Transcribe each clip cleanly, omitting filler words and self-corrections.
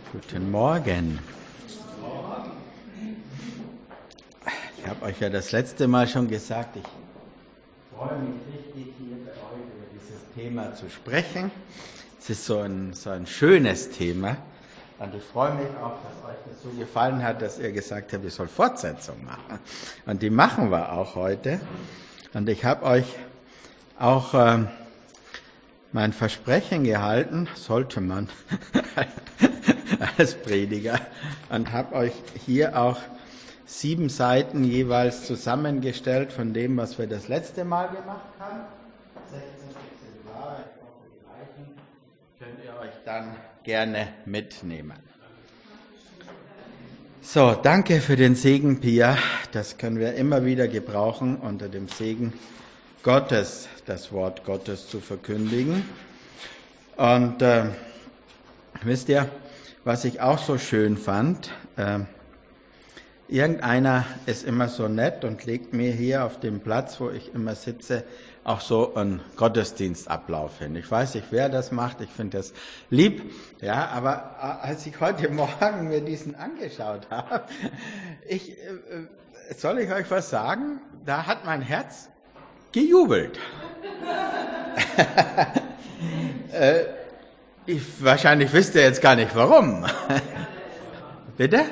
Guten Morgen. Ich habe euch ja das letzte Mal schon gesagt, ich freue mich richtig, hier bei euch über dieses Thema zu sprechen. Es ist so ein schönes Thema und ich freue mich auch, dass euch das so gefallen hat, dass ihr gesagt habt, ich soll Fortsetzung machen. Und die machen wir auch heute. Und ich habe euch auch mein Versprechen gehalten, sollte man als Prediger, und habe euch hier auch 7 Seiten jeweils zusammengestellt von dem, was wir das letzte Mal gemacht haben. 16 Exemplare, ich hoffe, die reichen, könnt ihr euch dann gerne mitnehmen. So, danke für den Segen, Pia. Das können wir immer wieder gebrauchen, unter dem Segen Gottes, das Wort Gottes zu verkündigen. Und wisst ihr, was ich auch so schön fand? Irgendeiner ist immer so nett und legt mir hier auf dem Platz, wo ich immer sitze, auch so einen Gottesdienstablauf hin. Ich weiß nicht, wer das macht, ich finde das lieb, ja, aber als ich heute Morgen mir diesen angeschaut habe, soll ich euch was sagen? Da hat mein Herz gejubelt. Wahrscheinlich wisst ihr jetzt gar nicht, warum. Bitte?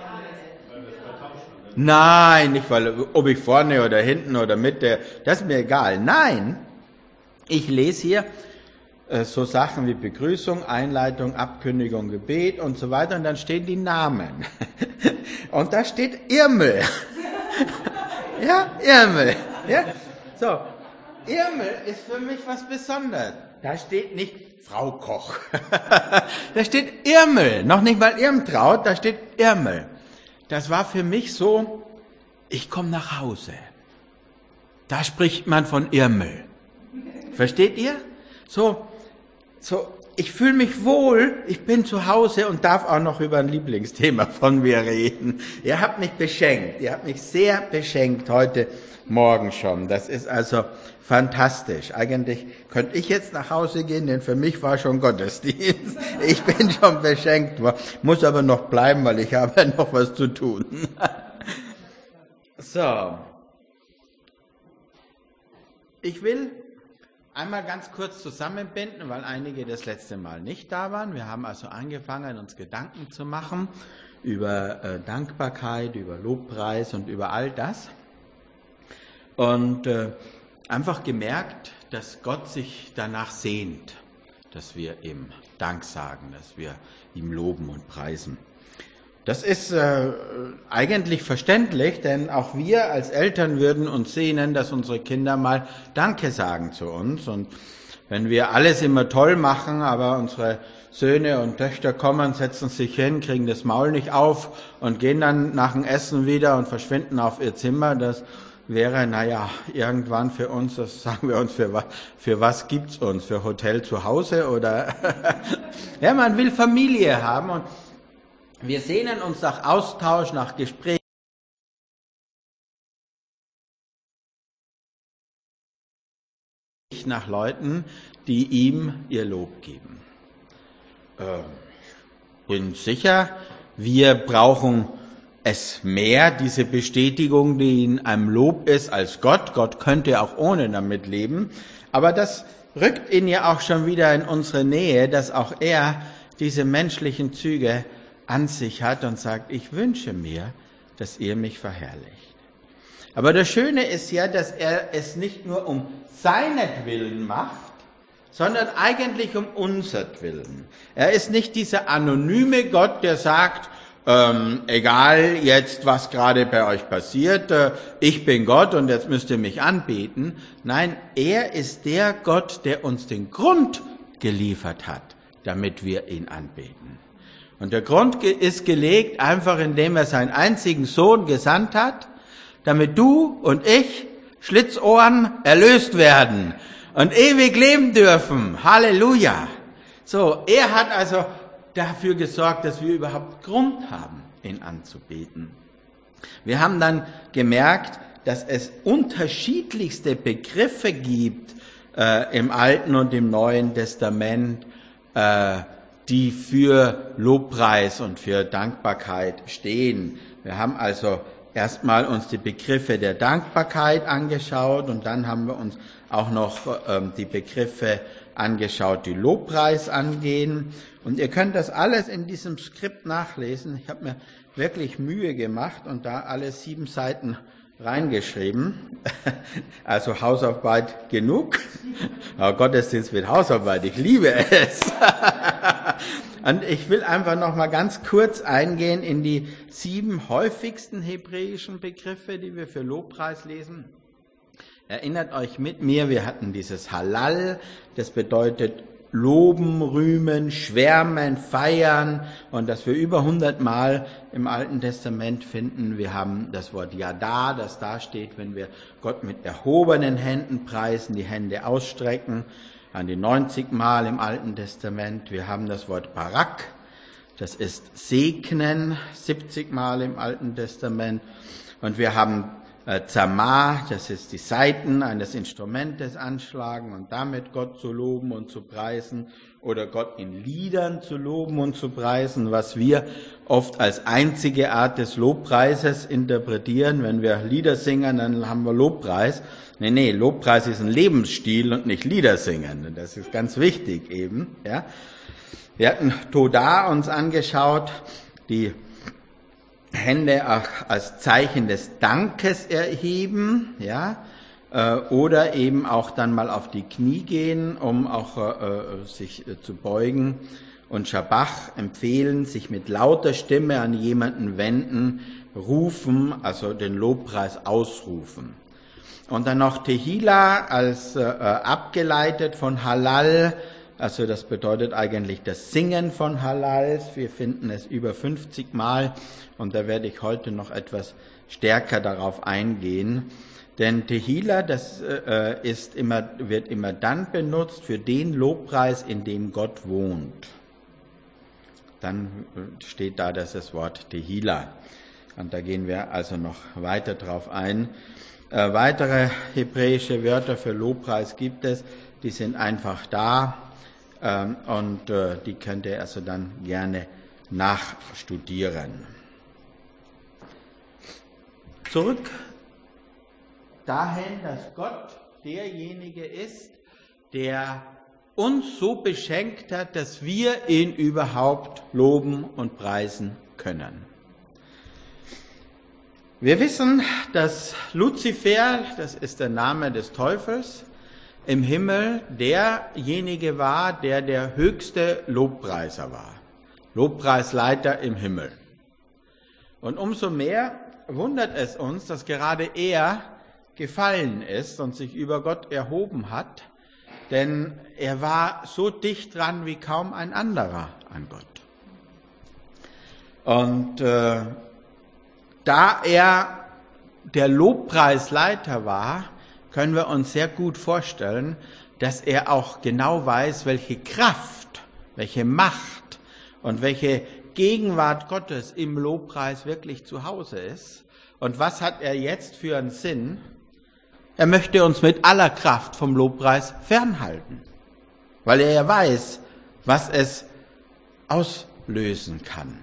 Nein, nicht weil, ob ich vorne oder hinten oder Mitte, das ist mir egal. Nein, ich lese hier so Sachen wie Begrüßung, Einleitung, Abkündigung, Gebet und so weiter und dann stehen die Namen. Und da steht Irmel. Ja, Irmel. Ja, so. Irmel ist für mich was Besonderes. Da steht nicht Frau Koch. Da steht Irmel. Noch nicht mal Irmtraut, da steht Irmel. Das war für mich so, ich komme nach Hause. Da spricht man von Irmel. Versteht ihr? So, ich fühle mich wohl, ich bin zu Hause und darf auch noch über ein Lieblingsthema von mir reden. Ihr habt mich beschenkt, ihr habt mich sehr beschenkt heute Morgen schon. Das ist also fantastisch. Eigentlich könnte ich jetzt nach Hause gehen, denn für mich war schon Gottesdienst. Ich bin schon beschenkt worden, muss aber noch bleiben, weil ich habe noch was zu tun. So. Ich will einmal ganz kurz zusammenbinden, weil einige das letzte Mal nicht da waren. Wir haben also angefangen, uns Gedanken zu machen über Dankbarkeit, über Lobpreis und über all das. Und einfach gemerkt, dass Gott sich danach sehnt, dass wir ihm Dank sagen, dass wir ihm loben und preisen. Das ist eigentlich verständlich, denn auch wir als Eltern würden uns sehnen, dass unsere Kinder mal Danke sagen zu uns. Und wenn wir alles immer toll machen, aber unsere Söhne und Töchter kommen, setzen sich hin, kriegen das Maul nicht auf und gehen dann nach dem Essen wieder und verschwinden auf ihr Zimmer, das wäre, irgendwann für uns, das sagen wir uns, für was gibt's uns? Für Hotel zu Hause oder? Ja, man will Familie haben und wir sehnen uns nach Austausch, nach Gespräch, nach Leuten, die ihm ihr Lob geben. Bin sicher, wir brauchen es mehr, diese Bestätigung, die in einem Lob ist, als Gott. Gott könnte auch ohne damit leben. Aber das rückt ihn ja auch schon wieder in unsere Nähe, dass auch er diese menschlichen Züge an sich hat und sagt, ich wünsche mir, dass ihr mich verherrlicht. Aber das Schöne ist ja, dass er es nicht nur um seinetwillen macht, sondern eigentlich um unsertwillen. Er ist nicht dieser anonyme Gott, der sagt, egal jetzt, was gerade bei euch passiert, ich bin Gott und jetzt müsst ihr mich anbeten. Nein, er ist der Gott, der uns den Grund geliefert hat, damit wir ihn anbeten. Und der Grund ist gelegt, einfach indem er seinen einzigen Sohn gesandt hat, damit du und ich, Schlitzohren, erlöst werden und ewig leben dürfen. Halleluja! So, er hat also dafür gesorgt, dass wir überhaupt Grund haben, ihn anzubeten. Wir haben dann gemerkt, dass es unterschiedlichste Begriffe gibt im Alten und im Neuen Testament, die für Lobpreis und für Dankbarkeit stehen. Wir haben also erstmal uns die Begriffe der Dankbarkeit angeschaut und dann haben wir uns auch noch die Begriffe angeschaut, die Lobpreis angehen. Und ihr könnt das alles in diesem Skript nachlesen. Ich habe mir wirklich Mühe gemacht und da alle 7 Seiten reingeschrieben. Also Hausarbeit genug. Aber Gottesdienst mit Hausarbeit, ich liebe es. Und ich will einfach noch mal ganz kurz eingehen in die 7 häufigsten hebräischen Begriffe, die wir für Lobpreis lesen. Erinnert euch mit mir, wir hatten dieses Halal, das bedeutet loben, rühmen, schwärmen, feiern und das wir über 100 Mal im Alten Testament finden. Wir haben das Wort Yada, das da steht, wenn wir Gott mit erhobenen Händen preisen, die Hände ausstrecken, an die 90 Mal im Alten Testament. Wir haben das Wort Barak, das ist segnen, 70 Mal im Alten Testament. Und wir haben Zamar, das ist die Saiten eines Instrumentes anschlagen und damit Gott zu loben und zu preisen oder Gott in Liedern zu loben und zu preisen, was wir oft als einzige Art des Lobpreises interpretieren. Wenn wir Lieder singen, dann haben wir Lobpreis. Nee, Lobpreis ist ein Lebensstil und nicht Lieder singen. Das ist ganz wichtig eben. Ja. Wir hatten Toda uns angeschaut, die Hände auch als Zeichen des Dankes erheben, ja, oder eben auch dann mal auf die Knie gehen, um auch sich zu beugen. Und Schabach empfehlen, sich mit lauter Stimme an jemanden wenden, rufen, also den Lobpreis ausrufen. Und dann noch Tehila als abgeleitet von Halal, also das bedeutet eigentlich das Singen von Halals. Wir finden es über 50 Mal und da werde ich heute noch etwas stärker darauf eingehen. Denn Tehila, das wird immer dann benutzt für den Lobpreis, in dem Gott wohnt. Dann steht da das Wort Tehila. Und da gehen wir also noch weiter drauf ein. Weitere hebräische Wörter für Lobpreis gibt es, die sind einfach da. Und die könnt ihr also dann gerne nachstudieren. Zurück dahin, dass Gott derjenige ist, der uns so beschenkt hat, dass wir ihn überhaupt loben und preisen können. Wir wissen, dass Luzifer, das ist der Name des Teufels, im Himmel derjenige war, der höchste Lobpreiser war. Lobpreisleiter im Himmel. Und umso mehr wundert es uns, dass gerade er gefallen ist und sich über Gott erhoben hat, denn er war so dicht dran wie kaum ein anderer an Gott. Und da er der Lobpreisleiter war, können wir uns sehr gut vorstellen, dass er auch genau weiß, welche Kraft, welche Macht und welche Gegenwart Gottes im Lobpreis wirklich zu Hause ist. Und was hat er jetzt für einen Sinn? Er möchte uns mit aller Kraft vom Lobpreis fernhalten, weil er ja weiß, was es auslösen kann.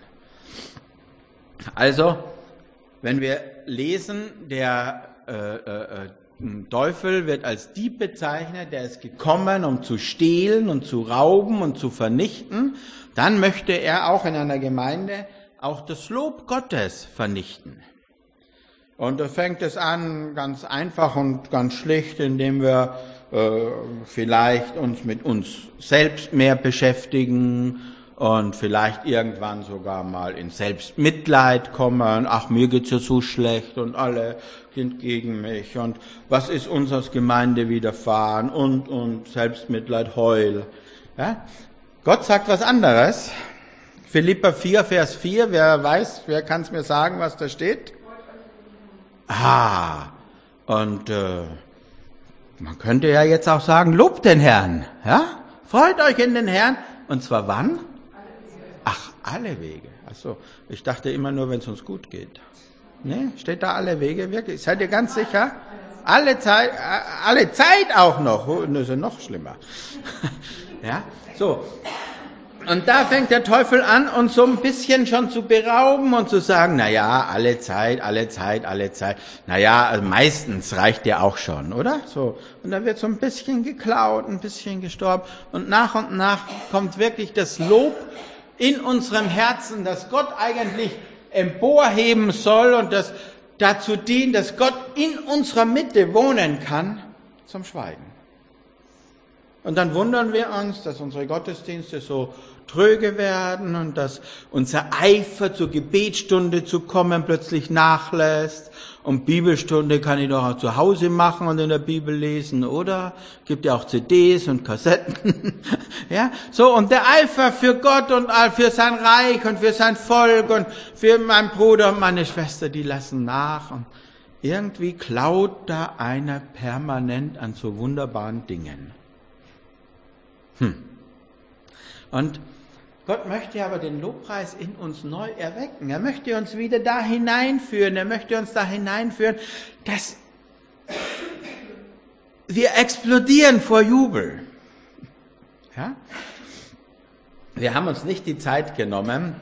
Also, wenn wir lesen, der Teufel wird als Dieb bezeichnet, der ist gekommen, um zu stehlen und zu rauben und zu vernichten, dann möchte er auch in einer Gemeinde auch das Lob Gottes vernichten. Und da fängt es an, ganz einfach und ganz schlicht, indem wir vielleicht uns mit uns selbst mehr beschäftigen und vielleicht irgendwann sogar mal in Selbstmitleid kommen. Ach, mir geht's ja so schlecht und alle sind gegen mich und was ist uns als Gemeinde widerfahren und Selbstmitleid, Heul. Ja? Gott sagt was anderes. Philipper 4, Vers 4, wer kann es mir sagen, was da steht? Und man könnte ja jetzt auch sagen, lobt den Herrn, ja? Freut euch in den Herrn. Und zwar wann? Ach, alle Wege. Achso, ich dachte immer nur, wenn es uns gut geht. Ne, steht da alle Wege wirklich? Seid ihr ganz sicher? Alle Zeit auch noch. Das ist ja noch schlimmer. Ja, so. Und da fängt der Teufel an, uns so ein bisschen schon zu berauben und zu sagen, na ja, alle Zeit. Na ja, also meistens reicht ja auch schon, oder? So. Und dann wird so ein bisschen geklaut, ein bisschen gestorben. Und nach kommt wirklich das Lob in unserem Herzen, das Gott eigentlich emporheben soll und das dazu dient, dass Gott in unserer Mitte wohnen kann, zum Schweigen. Und dann wundern wir uns, dass unsere Gottesdienste so tröge werden und dass unser Eifer zur Gebetsstunde zu kommen plötzlich nachlässt. Und Bibelstunde kann ich doch auch zu Hause machen und in der Bibel lesen, oder? Gibt ja auch CDs und Kassetten. Ja, so, und der Eifer für Gott und für sein Reich und für sein Volk und für meinen Bruder und meine Schwester, die lassen nach. Und irgendwie klaut da einer permanent an so wunderbaren Dingen. Und Gott möchte aber den Lobpreis in uns neu erwecken. Er möchte uns wieder da hineinführen. Er möchte uns da hineinführen, dass wir explodieren vor Jubel. Ja? Wir haben uns nicht die Zeit genommen,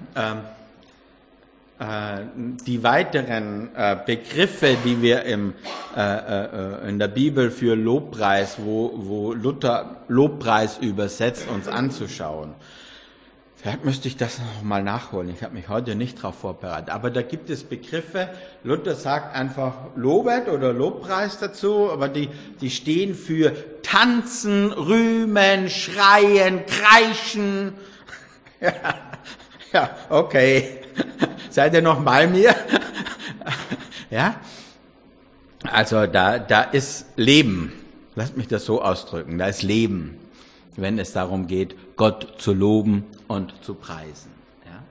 die weiteren Begriffe, die wir in der Bibel für Lobpreis, wo Luther Lobpreis übersetzt, uns anzuschauen. Vielleicht müsste ich das noch mal nachholen. Ich habe mich heute nicht darauf vorbereitet. Aber da gibt es Begriffe. Luther sagt einfach Lobet oder Lobpreis dazu, aber die stehen für tanzen, rühmen, schreien, kreischen. Ja, okay. Seid ihr noch bei mir? Ja? Also da ist Leben. Lasst mich das so ausdrücken. Da ist Leben, wenn es darum geht, Gott zu loben und zu preisen. Ja?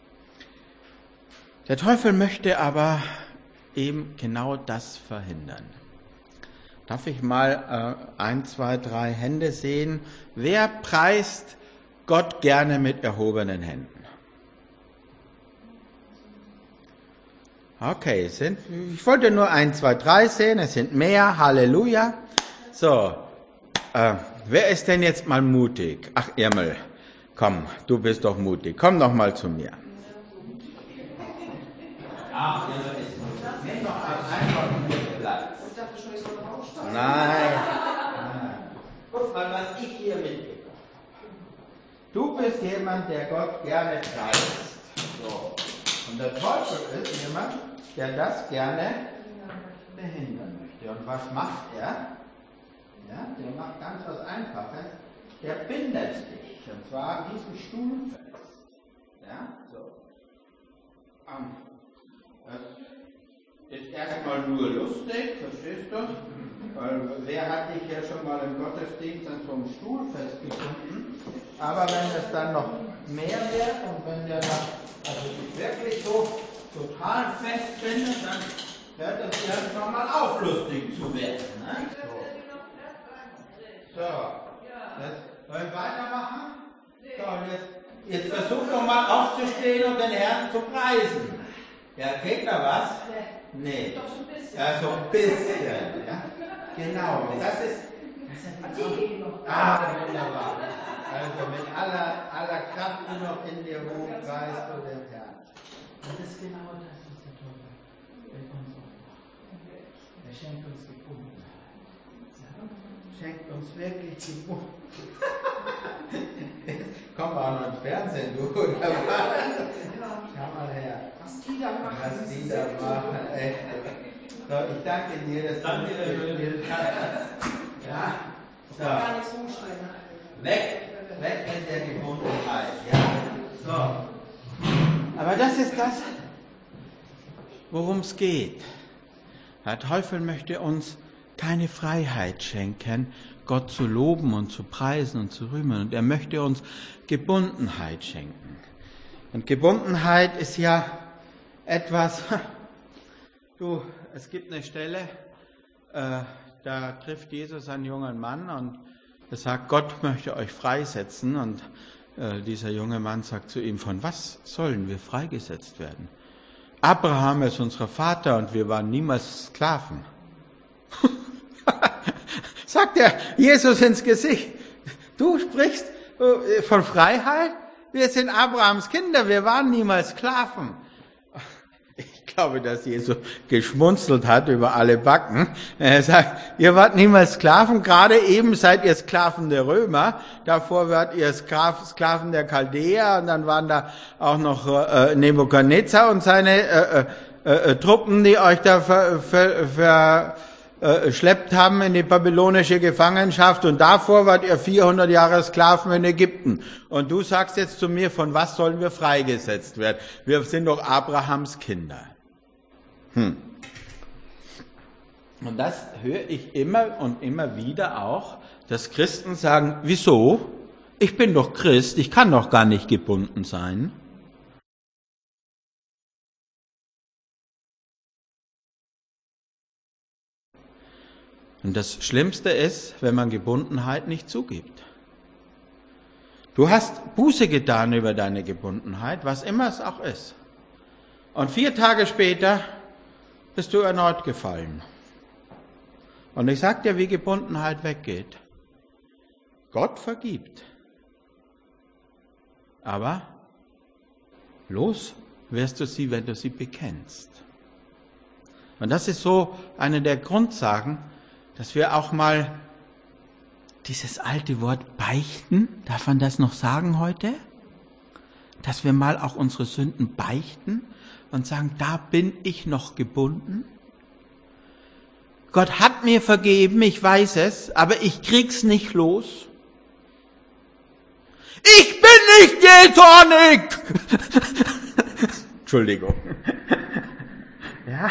Der Teufel möchte aber eben genau das verhindern. Darf ich mal 1, 2, 3 Hände sehen? Wer preist Gott gerne mit erhobenen Händen? Okay, ich wollte nur 1, 2, 3 sehen, es sind mehr, Halleluja. So, wer ist denn jetzt mal mutig? Ach, Irmel, komm, du bist doch mutig, komm doch mal zu mir. Ach, nimm doch einfach Platz. Nein. Guck mal, was ich hier mitbekomme. Du bist jemand, der Gott gerne preist. So. Und der Teufel ist jemand, der das gerne behindern möchte. Und was macht er? Ja, der macht ganz was Einfaches. Der bindet dich. Und zwar an diesem Stuhl fest. Ja, so. Das ist erstmal nur lustig, verstehst du? Weil wer hat dich ja schon mal im Gottesdienst an so einem Stuhl festgebunden? Aber wenn es dann noch mehr wird und wenn der dann dich wirklich so total festbindet, dann hört das irgendwann mal auf, lustig zu werden. Ne? So, wollen wir weitermachen? So, und jetzt versuch doch mal aufzustehen und den Herrn zu preisen. Ja, kriegt er was? Nee. Ja, so ein bisschen. Ja? Genau, das ist wunderbar. Also mit aller Kraft, die noch in dir wohnt, preist du den Herrn. Und das ist genau das, was der Teufel mit uns auch macht. Er schenkt uns Gebundenheit. Schenkt uns wirklich Gebundenheit. Kommen wir auch noch ins Fernsehen, du, oder was? Schau mal her. Was die da machen, echt. So, ich danke dir, dass du mitgespielt hast. Ja, so. Gar nichts umschreiben. Weg mit der Gebundenheit. Ja, so. Aber das ist das, worum es geht. Der Teufel möchte uns keine Freiheit schenken, Gott zu loben und zu preisen und zu rühmen. Und er möchte uns Gebundenheit schenken. Und Gebundenheit ist ja etwas, es gibt eine Stelle, da trifft Jesus einen jungen Mann und er sagt, Gott möchte euch freisetzen. Und dieser junge Mann sagt zu ihm, von was sollen wir freigesetzt werden? Abraham ist unser Vater und wir waren niemals Sklaven. Sagt er Jesus ins Gesicht, du sprichst von Freiheit? Wir sind Abrahams Kinder, wir waren niemals Sklaven. Ich glaube, dass Jesus geschmunzelt hat über alle Backen. Er sagt, ihr wart niemals Sklaven, gerade eben seid ihr Sklaven der Römer, davor wart ihr Sklaven der Chaldäer und dann waren da auch noch Nebukadnezar und seine Truppen, die euch da verschleppt haben in die babylonische Gefangenschaft und davor wart ihr 400 Jahre Sklaven in Ägypten. Und du sagst jetzt zu mir, von was sollen wir freigesetzt werden? Wir sind doch Abrahams Kinder. Und das höre ich immer und immer wieder auch, dass Christen sagen, wieso? Ich bin doch Christ, ich kann doch gar nicht gebunden sein. Und das Schlimmste ist, wenn man Gebundenheit nicht zugibt. Du hast Buße getan über deine Gebundenheit, was immer es auch ist. Und 4 Tage später bist du erneut gefallen. Und ich sag dir, wie Gebundenheit weggeht. Gott vergibt. Aber los wirst du sie, wenn du sie bekennst. Und das ist so eine der Grundsagen, dass wir auch mal dieses alte Wort beichten, darf man das noch sagen heute? Dass wir mal auch unsere Sünden beichten und sagen, da bin ich noch gebunden. Gott hat mir vergeben, ich weiß es, aber ich krieg's nicht los. Ich bin nicht jähzornig! Entschuldigung. Ja.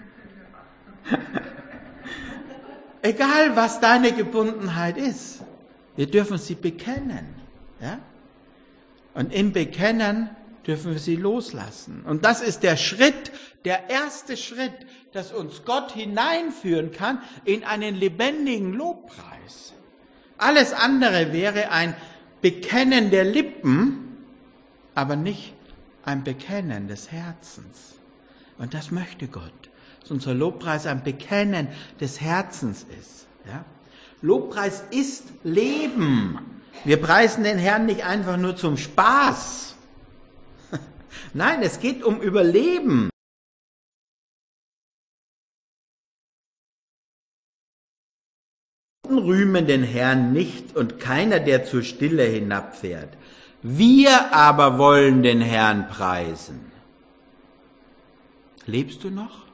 Egal, was deine Gebundenheit ist, wir dürfen sie bekennen. Ja? Und im Bekennen dürfen wir sie loslassen. Und das ist der Schritt, der erste Schritt, dass uns Gott hineinführen kann in einen lebendigen Lobpreis. Alles andere wäre ein Bekennen der Lippen, aber nicht ein Bekennen des Herzens. Und das möchte Gott. Dass unser Lobpreis ein Bekennen des Herzens ist. Ja? Lobpreis ist Leben. Wir preisen den Herrn nicht einfach nur zum Spaß. Nein, es geht um Überleben. Rühmen den Herrn nicht und keiner, der zur Stille hinabfährt. Wir aber wollen den Herrn preisen. Lebst du noch?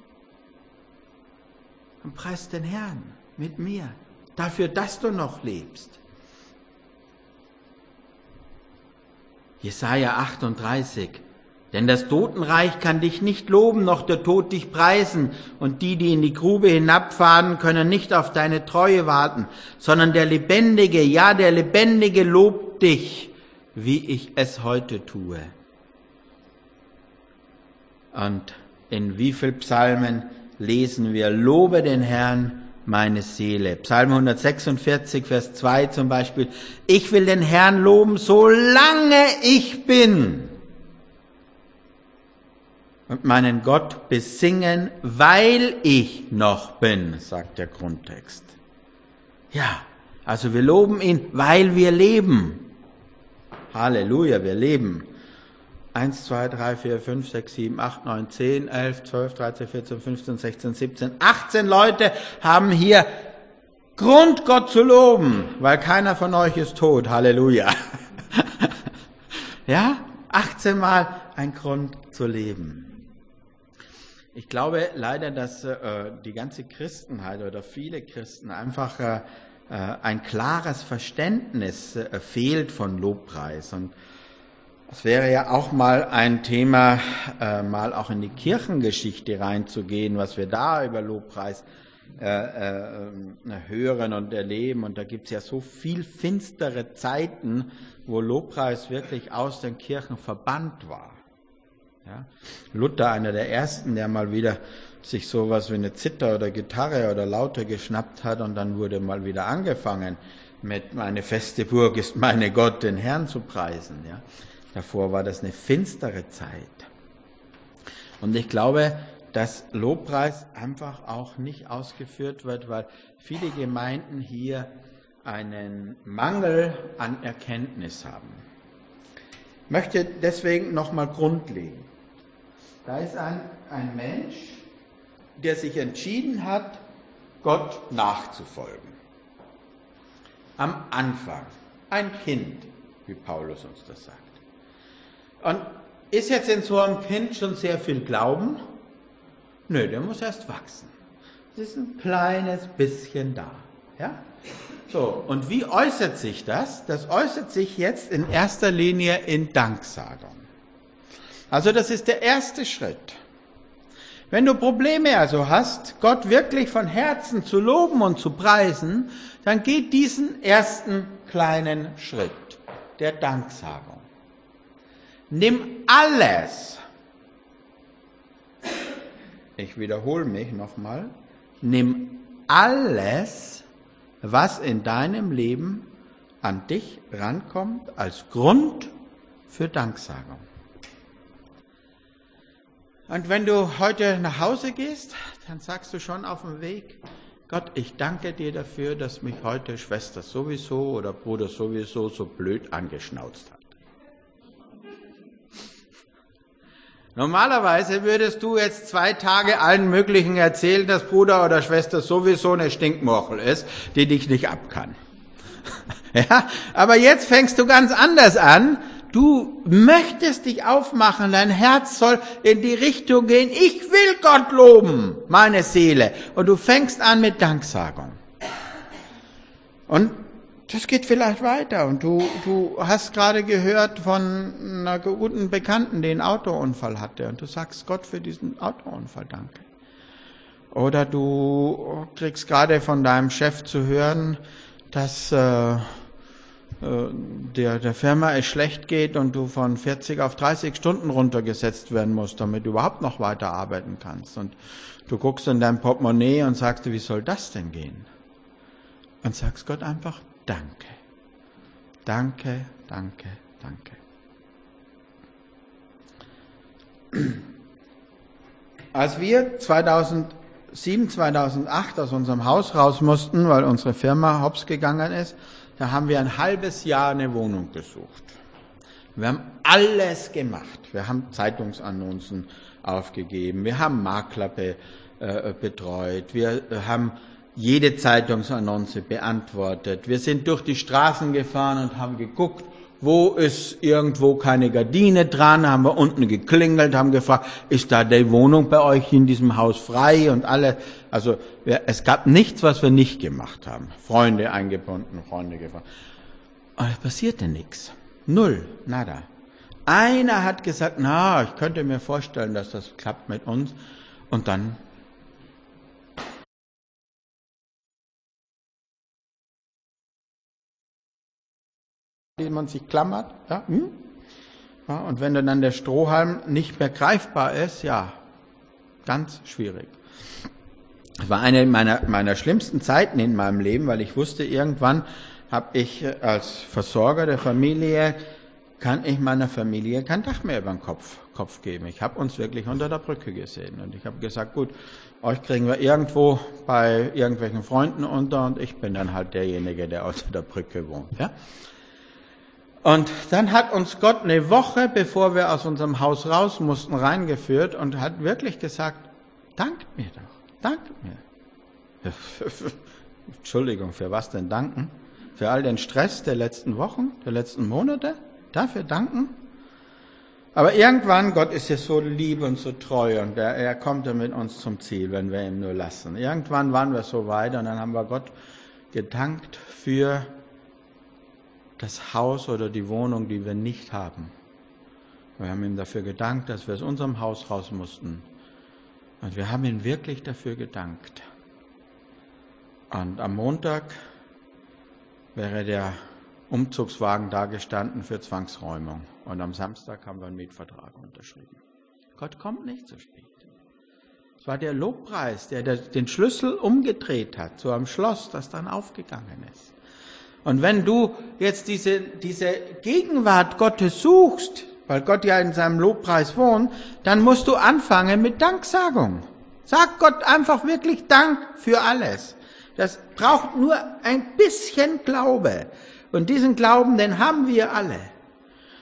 Und preis den Herrn mit mir, dafür, dass du noch lebst. Jesaja 38. Denn das Totenreich kann dich nicht loben, noch der Tod dich preisen. Und die in die Grube hinabfahren, können nicht auf deine Treue warten, sondern der Lebendige, ja, der Lebendige lobt dich, wie ich es heute tue. Und in wie viel Psalmen lesen wir, lobe den Herrn, meine Seele. Psalm 146, Vers 2 zum Beispiel. Ich will den Herrn loben, solange ich bin. Und meinen Gott besingen, weil ich noch bin, sagt der Grundtext. Ja, also wir loben ihn, weil wir leben. Halleluja, wir leben. 1, 2, 3, 4, 5, 6, 7, 8, 9, 10, 11, 12, 13, 14, 15, 16, 17, 18 Leute haben hier Grund, Gott zu loben, weil keiner von euch ist tot. Halleluja. Ja, 18 Mal ein Grund zu leben. Ich glaube leider, dass die ganze Christenheit oder viele Christen einfach ein klares Verständnis fehlt von Lobpreis. Und es wäre ja auch mal ein Thema, mal auch in die Kirchengeschichte reinzugehen, was wir da über Lobpreis hören und erleben. Und da gibt es ja so viel finstere Zeiten, wo Lobpreis wirklich aus den Kirchen verbannt war. Ja? Luther, einer der Ersten, der mal wieder sich sowas wie eine Zither oder Gitarre oder Lauter geschnappt hat und dann wurde mal wieder angefangen mit meine feste Burg ist meine Gott, den Herrn zu preisen. Ja? Davor war das eine finstere Zeit. Und ich glaube, dass Lobpreis einfach auch nicht ausgeführt wird, weil viele Gemeinden hier einen Mangel an Erkenntnis haben. möchte deswegen nochmal grundlegen. Da ist ein Mensch, der sich entschieden hat, Gott nachzufolgen. Am Anfang, ein Kind, wie Paulus uns das sagt. Und ist jetzt in so einem Kind schon sehr viel Glauben? Nö, der muss erst wachsen. Es ist ein kleines bisschen da. Ja? So, und wie äußert sich das? Das äußert sich jetzt in erster Linie in Danksagung. Also das ist der erste Schritt. Wenn du Probleme also hast, Gott wirklich von Herzen zu loben und zu preisen, dann geht diesen ersten kleinen Schritt der Danksagung. Nimm alles, ich wiederhole mich nochmal, nimm alles, was in deinem Leben an dich rankommt, als Grund für Danksagung. Und wenn du heute nach Hause gehst, dann sagst du schon auf dem Weg, Gott, ich danke dir dafür, dass mich heute Schwester sowieso oder Bruder sowieso so blöd angeschnauzt hat. Normalerweise würdest du jetzt 2 Tage allen möglichen erzählen, dass Bruder oder Schwester sowieso eine Stinkmorchel ist, die dich nicht ab kann. Ja, aber jetzt fängst du ganz anders an. Du möchtest dich aufmachen, dein Herz soll in die Richtung gehen, ich will Gott loben, meine Seele. Und du fängst an mit Danksagung. Und das geht vielleicht weiter. Und du hast gerade gehört von einer guten Bekannten, die einen Autounfall hatte. Und du sagst Gott für diesen Autounfall danke. Oder du kriegst gerade von deinem Chef zu hören, dass der Firma es schlecht geht und du von 40 auf 30 Stunden runtergesetzt werden musst, damit du überhaupt noch weiter arbeiten kannst. Und du guckst in dein Portemonnaie und sagst, wie soll das denn gehen? Und sagst Gott einfach, danke. Danke, danke, danke. Als wir 2007, 2008 aus unserem Haus raus mussten, weil unsere Firma hops gegangen ist, da haben wir ein halbes Jahr eine Wohnung gesucht. Wir haben alles gemacht. Wir haben Zeitungsannoncen aufgegeben, wir haben Makler betreut, wir haben jede Zeitungsannonce beantwortet. Wir sind durch die Straßen gefahren und haben geguckt, wo ist irgendwo keine Gardine dran, haben wir unten geklingelt, haben gefragt, ist da die Wohnung bei euch in diesem Haus frei und alle. Also es gab nichts, was wir nicht gemacht haben. Freunde eingebunden, Freunde gefragt. Und es passierte nichts. Null, nada. Einer hat gesagt, na, ich könnte mir vorstellen, dass das klappt mit uns. Und dann die man sich klammert. Ja? Ja, und wenn dann der Strohhalm nicht mehr greifbar ist, ja, ganz schwierig. Das war eine meiner schlimmsten Zeiten in meinem Leben, weil ich wusste, irgendwann habe ich als Versorger der Familie, kann ich meiner Familie kein Dach mehr über den Kopf geben. Ich habe uns wirklich unter der Brücke gesehen und ich habe gesagt, gut, euch kriegen wir irgendwo bei irgendwelchen Freunden unter und ich bin dann halt derjenige, der unter der Brücke wohnt. Ja? Und dann hat uns Gott eine Woche, bevor wir aus unserem Haus raus mussten, reingeführt und hat wirklich gesagt, dankt mir doch, dankt mir. Entschuldigung, für was denn danken? Für all den Stress der letzten Wochen, der letzten Monate? Dafür danken? Aber irgendwann, Gott ist ja so lieb und so treu und er kommt ja mit uns zum Ziel, wenn wir ihn nur lassen. Irgendwann waren wir so weit und dann haben wir Gott gedankt für das Haus oder die Wohnung, die wir nicht haben. Wir haben ihm dafür gedankt, dass wir aus unserem Haus raus mussten. Und wir haben ihm wirklich dafür gedankt. Und am Montag wäre der Umzugswagen da gestanden für Zwangsräumung. Und am Samstag haben wir einen Mietvertrag unterschrieben. Gott kommt nicht so spät. Es war der Lobpreis, der den Schlüssel umgedreht hat zu einem Schloss, das dann aufgegangen ist. Und wenn du jetzt diese Gegenwart Gottes suchst, weil Gott ja in seinem Lobpreis wohnt, dann musst du anfangen mit Danksagung. Sag Gott einfach wirklich Dank für alles. Das braucht nur ein bisschen Glaube. Und diesen Glauben, den haben wir alle.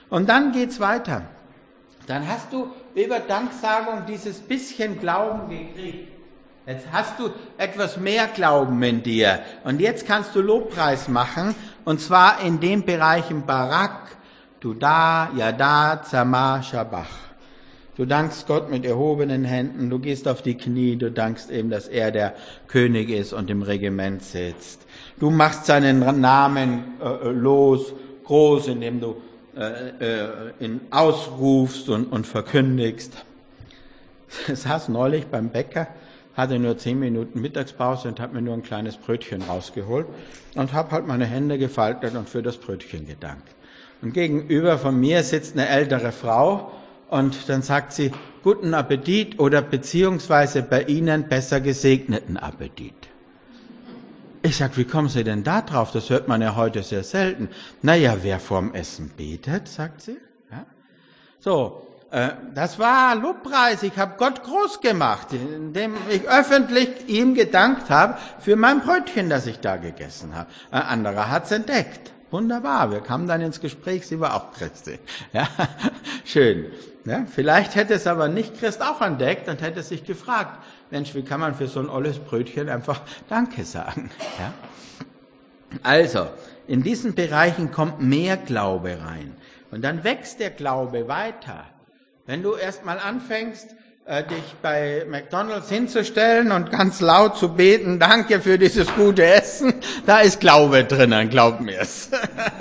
Und dann geht's weiter. Dann hast du über Danksagung dieses bisschen Glauben gekriegt. Jetzt hast du etwas mehr Glauben in dir. Und jetzt kannst du Lobpreis machen. Und zwar in den Bereichen Barak, Tudah, Yada, Tzama, Shabach. Du dankst Gott mit erhobenen Händen, du gehst auf die Knie, du dankst ihm, dass er der König ist und im Regiment sitzt. Du machst seinen Namen groß, indem du ihn ausrufst und verkündigst. Ich saß neulich beim Bäcker, hatte nur 10 Minuten Mittagspause und habe mir nur ein kleines Brötchen rausgeholt und habe halt meine Hände gefaltet und für das Brötchen gedankt. Und gegenüber von mir sitzt eine ältere Frau und dann sagt sie, guten Appetit oder beziehungsweise bei Ihnen besser gesegneten Appetit. Ich sag, wie kommen Sie denn da drauf? Das hört man ja heute sehr selten. Naja, wer vorm Essen betet, sagt sie. Ja? So, das war Lobpreis. Ich habe Gott groß gemacht, indem ich öffentlich ihm gedankt habe für mein Brötchen, das ich da gegessen habe. Ein anderer hat's entdeckt. Wunderbar, wir kamen dann ins Gespräch, sie war auch Christin. Ja, schön. Ja, vielleicht hätte es aber nicht Christ auch entdeckt und hätte sich gefragt, Mensch, wie kann man für so ein olles Brötchen einfach Danke sagen? Ja? Also, in diesen Bereichen kommt mehr Glaube rein. Und dann wächst der Glaube weiter. Wenn du erst mal anfängst, dich bei McDonald's hinzustellen und ganz laut zu beten, danke für dieses gute Essen, da ist Glaube drinnen, glaub mir's.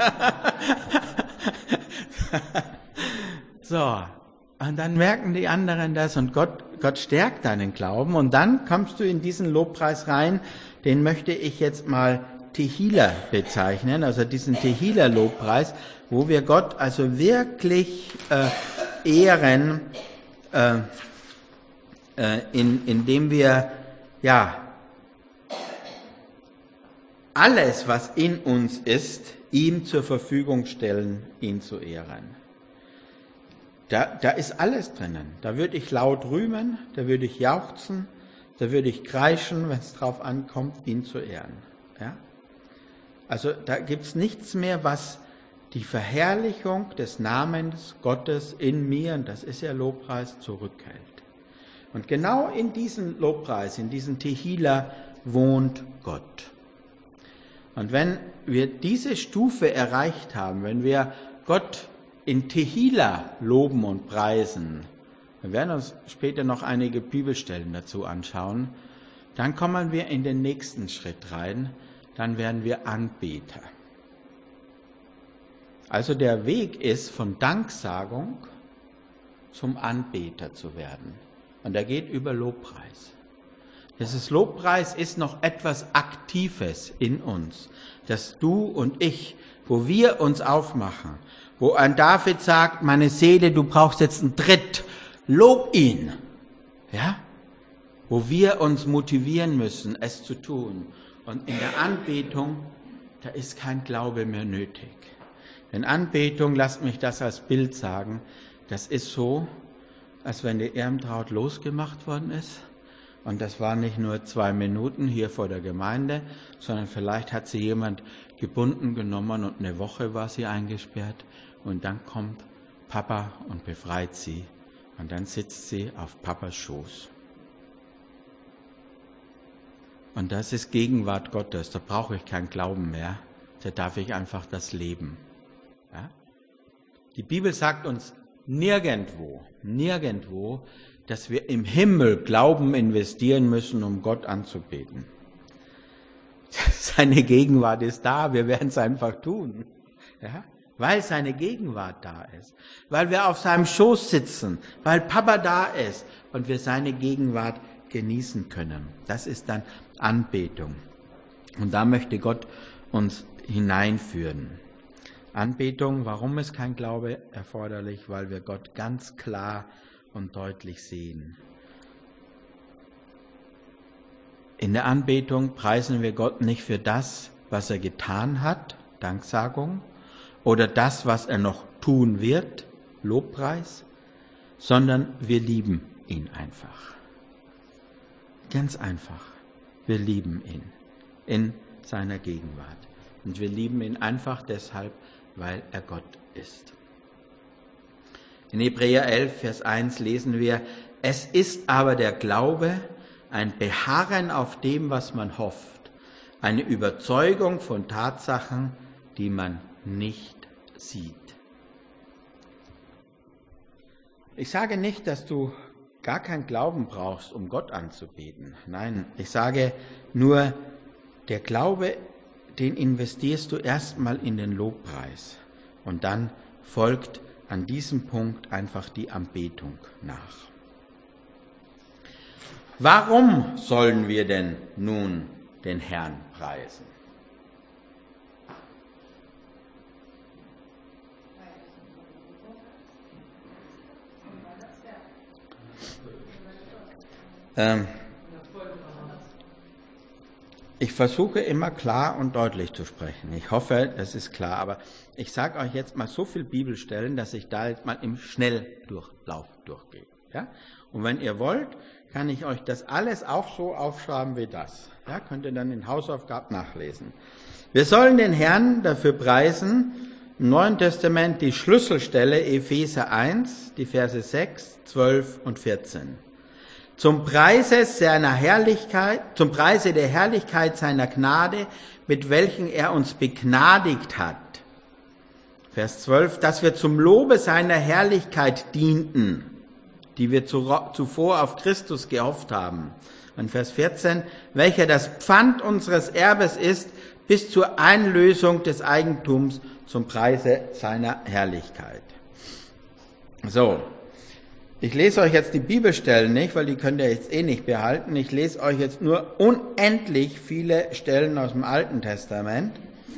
So, und dann merken die anderen das und Gott stärkt deinen Glauben und dann kommst du in diesen Lobpreis rein, den möchte ich jetzt mal Tehillah bezeichnen, also diesen Tehillah-Lobpreis, wo wir Gott also wirklich ehren, indem wir alles, was in uns ist, ihm zur Verfügung stellen, ihn zu ehren. Da ist alles drinnen. Da würde ich laut rühmen, da würde ich jauchzen, da würde ich kreischen, wenn es drauf ankommt, ihn zu ehren. Ja? Also da gibt's nichts mehr, was die Verherrlichung des Namens Gottes in mir, und das ist ja Lobpreis, zurückhält. Und genau in diesem Lobpreis, in diesem Tehillah wohnt Gott. Und wenn wir diese Stufe erreicht haben, wenn wir Gott in Tehillah loben und preisen, wir werden uns später noch einige Bibelstellen dazu anschauen, dann kommen wir in den nächsten Schritt rein, dann werden wir Anbeter. Also der Weg ist von Danksagung zum Anbeter zu werden. Und er geht über Lobpreis. Dieses Lobpreis ist noch etwas Aktives in uns, dass du und ich, wo wir uns aufmachen, wo ein David sagt, meine Seele, du brauchst jetzt einen Tritt, lob ihn. Ja? Wo wir uns motivieren müssen, es zu tun. Und in der Anbetung, da ist kein Glaube mehr nötig. In Anbetung, lasst mich das als Bild sagen, das ist so, als wenn die Ermtraut losgemacht worden ist. Und das war nicht nur 2 Minuten hier vor der Gemeinde, sondern vielleicht hat sie jemand gebunden genommen und eine Woche war sie eingesperrt. Und dann kommt Papa und befreit sie. Und dann sitzt sie auf Papas Schoß. Und das ist Gegenwart Gottes. Da brauche ich keinen Glauben mehr. Da darf ich einfach das leben. Ja? Die Bibel sagt uns nirgendwo, dass wir im Himmel Glauben investieren müssen, um Gott anzubeten. Seine Gegenwart ist da, wir werden es einfach tun. Ja? Weil seine Gegenwart da ist, weil wir auf seinem Schoß sitzen, weil Papa da ist und wir seine Gegenwart genießen können. Das ist dann Anbetung. Und da möchte Gott uns hineinführen. Anbetung, warum ist kein Glaube erforderlich? Weil wir Gott ganz klar und deutlich sehen. In der Anbetung preisen wir Gott nicht für das, was er getan hat, Danksagung, oder das, was er noch tun wird, Lobpreis, sondern wir lieben ihn einfach. Ganz einfach. Wir lieben ihn in seiner Gegenwart. Und wir lieben ihn einfach deshalb, weil er Gott ist. In Hebräer 11, Vers 1 lesen wir, es ist aber der Glaube, ein Beharren auf dem, was man hofft, eine Überzeugung von Tatsachen, die man nicht sieht. Ich sage nicht, dass du gar keinen Glauben brauchst, um Gott anzubeten. Nein, ich sage nur, der Glaube, den investierst du erstmal in den Lobpreis und dann folgt an diesem Punkt einfach die Anbetung nach. Warum sollen wir denn nun den Herrn preisen? Ich versuche immer klar und deutlich zu sprechen. Ich hoffe, das ist klar. Aber ich sage euch jetzt mal so viel Bibelstellen, dass ich da jetzt mal im Schnelldurchlauf durchgehe. Ja? Und wenn ihr wollt, kann ich euch das alles auch so aufschreiben wie das. Ja? Könnt ihr dann in Hausaufgaben nachlesen. Wir sollen den Herrn dafür preisen. Im Neuen Testament die Schlüsselstelle Epheser 1, die Verse 6, 12 und 14. Zum Preise der Herrlichkeit seiner Gnade, mit welchen er uns begnadigt hat. Vers 12, dass wir zum Lobe seiner Herrlichkeit dienten, die wir zuvor auf Christus gehofft haben. Und Vers 14, welcher das Pfand unseres Erbes ist, bis zur Einlösung des Eigentums zum Preise seiner Herrlichkeit. So. Ich lese euch jetzt die Bibelstellen nicht, weil die könnt ihr jetzt eh nicht behalten. Ich lese euch jetzt nur unendlich viele Stellen aus dem Alten Testament.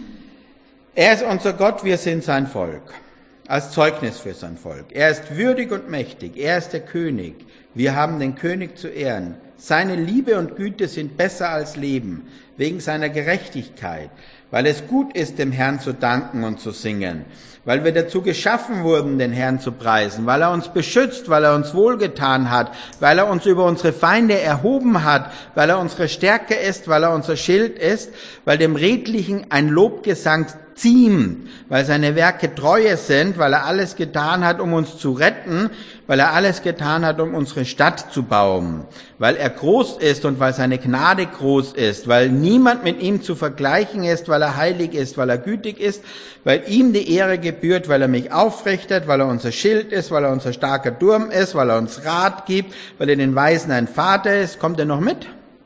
Er ist unser Gott, wir sind sein Volk, als Zeugnis für sein Volk. Er ist würdig und mächtig, er ist der König. Wir haben den König zu ehren. Seine Liebe und Güte sind besser als Leben, wegen seiner Gerechtigkeit, weil es gut ist, dem Herrn zu danken und zu singen, weil wir dazu geschaffen wurden, den Herrn zu preisen, weil er uns beschützt, weil er uns wohlgetan hat, weil er uns über unsere Feinde erhoben hat, weil er unsere Stärke ist, weil er unser Schild ist, weil dem Redlichen ein Lobgesang ziemt, weil seine Werke Treue sind, weil er alles getan hat, um uns zu retten, weil er alles getan hat, um unsere Stadt zu bauen, weil er groß ist und weil seine Gnade groß ist, weil niemand mit ihm zu vergleichen ist, weil er heilig ist, weil er gütig ist, weil ihm die Ehre gebührt, weil er mich aufrichtet, weil er unser Schild ist, weil er unser starker Turm ist, weil er uns Rat gibt, weil er den Weisen ein Vater ist. Kommt er noch mit?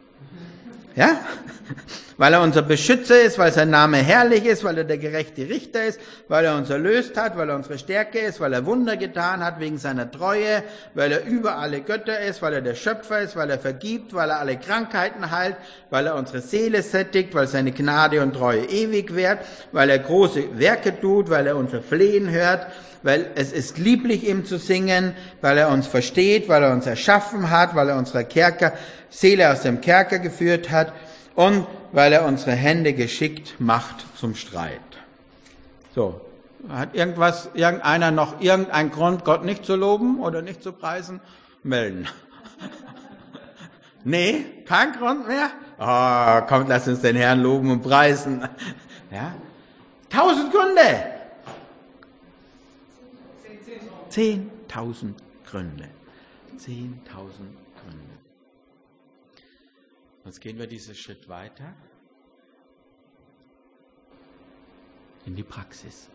Ja? Weil er unser Beschützer ist, weil sein Name herrlich ist, weil er der gerechte Richter ist, weil er uns erlöst hat, weil er unsere Stärke ist, weil er Wunder getan hat wegen seiner Treue, weil er über alle Götter ist, weil er der Schöpfer ist, weil er vergibt, weil er alle Krankheiten heilt, weil er unsere Seele sättigt, weil seine Gnade und Treue ewig währt, weil er große Werke tut, weil er unser Flehen hört, weil es ist lieblich, ihm zu singen, weil er uns versteht, weil er uns erschaffen hat, weil er unsere Seele aus dem Kerker geführt hat und weil er unsere Hände geschickt macht zum Streit. So, hat irgendeiner noch irgendeinen Grund, Gott nicht zu loben oder nicht zu preisen? Melden. Nee, kein Grund mehr? Oh, kommt, lass uns den Herrn loben und preisen. Ja? 1000 Gründe. 10.000 Gründe. 10.000 Gründe. Jetzt gehen wir diesen Schritt weiter in die Praxis.